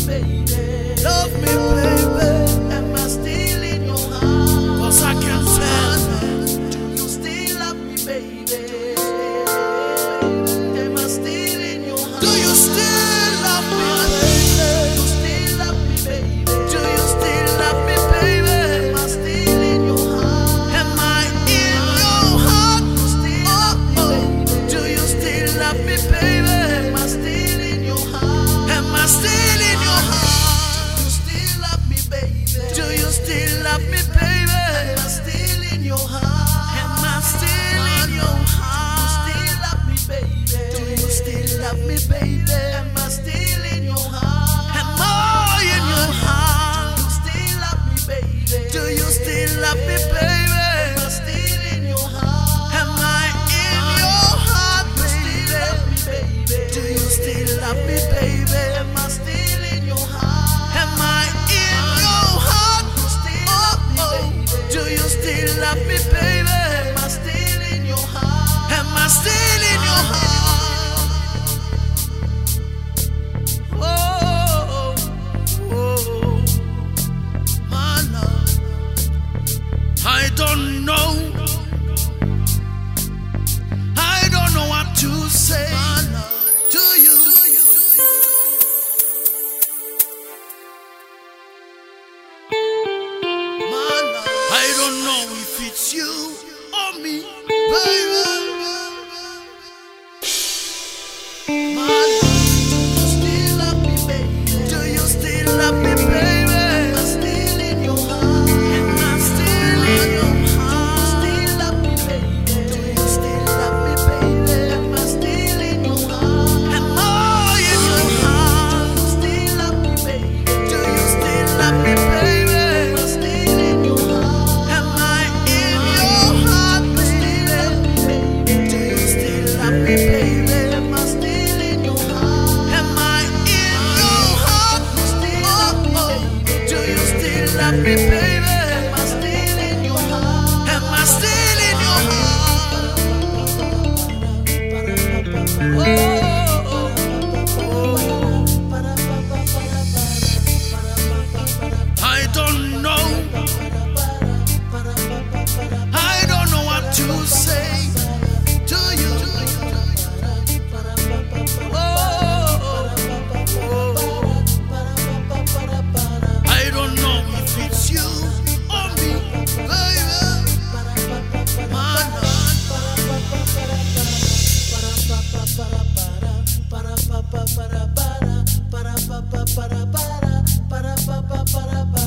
baby. Love me, baby. Am I still in your heart? 'Cause I can tell. Do you still love me, baby? Am I still in your heart? Do you still love me, baby? Do you still love me, baby? Do you still love me, baby? Am I still in your heart? Am I in your heart? Do you still love me, baby? Do you still love me, baby? Am I still in your heart? Am I still in your heart? Do you still love me, baby? Do you still love me, baby? Am I still in your heart? Am I still in your heart? Do you still love me, baby? Do you still love me, baby? Am I still in your heart? Am I in your heart? Do you still love me, baby? Do you still love me, baby? Am I still in your heart? Am I in your heart, baby? Do you still love me, baby? Am I still in your heart? Am I in your heart? Do you still love me, baby? Am I still in your heart? Am I still in your heart? Oh, oh, my love. I don't know. I don't know what to say to you. I don't know if it's you or me, baby. My love, do you still love me, baby? Do you still love me, baby? Am I still in your heart? Am I still in your heart? Do you still love me, baby? Do you still love me, baby? Am I still in your heart? Am I in your heart? Do you still love me, baby? Do you still love me, baby? Am I still in your heart? Am I in your heart, baby? Do you still love me, baby? Am I still in your heart? Am I in your heart? Do you still love me, baby? Am I still in your heart? Am I still in your heart? I don't know. I don't know what to say to you. I don't know if it's you or me, baby. My love.